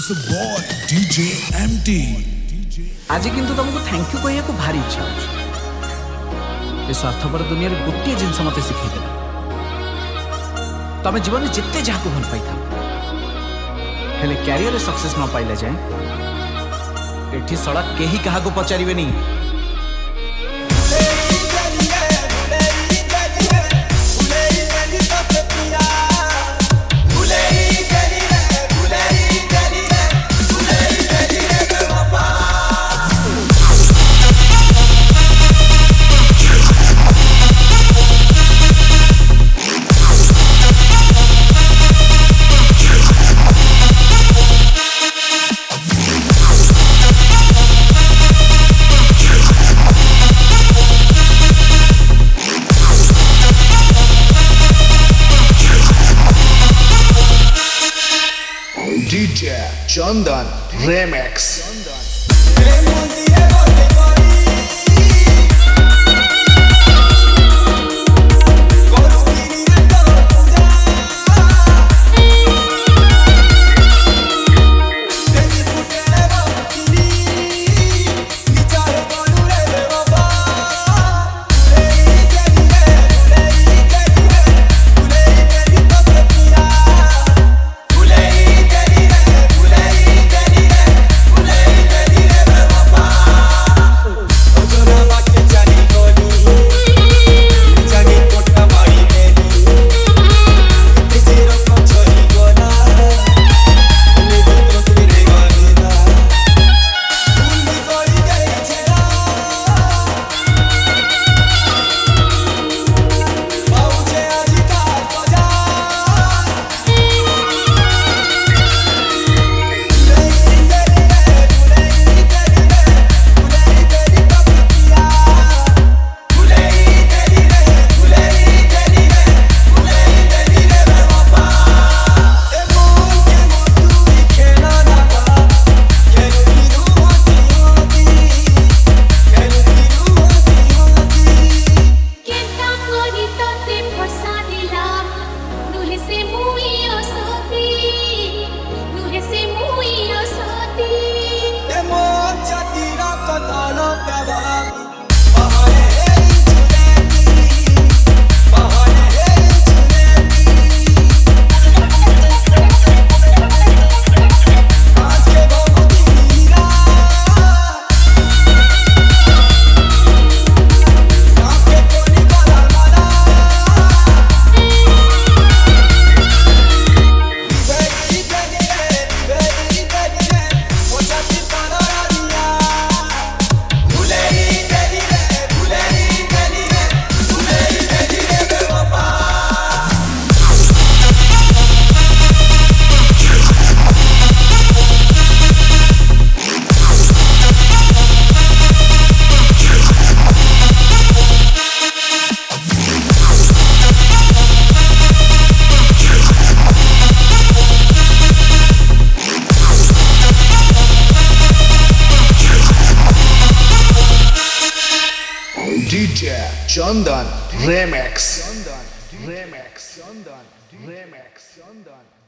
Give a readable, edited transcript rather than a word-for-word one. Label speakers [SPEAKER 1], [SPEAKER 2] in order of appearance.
[SPEAKER 1] It's a boy, DJ MT.
[SPEAKER 2] आज किंतु तुमको थैंक यू कहया को भारी इच्छा होची। ए स्वार्थपर दुनिया रे गोटे जिंस मते सिखै देला। तमे जीवन में जिते जाको भल पाई था हेले कैरियर रे सक्सेस न पाइले जाए एठी सड़क केही कहा को पचारिबे नी।
[SPEAKER 1] DJ Chandan Remix. DJ Chandan Remix.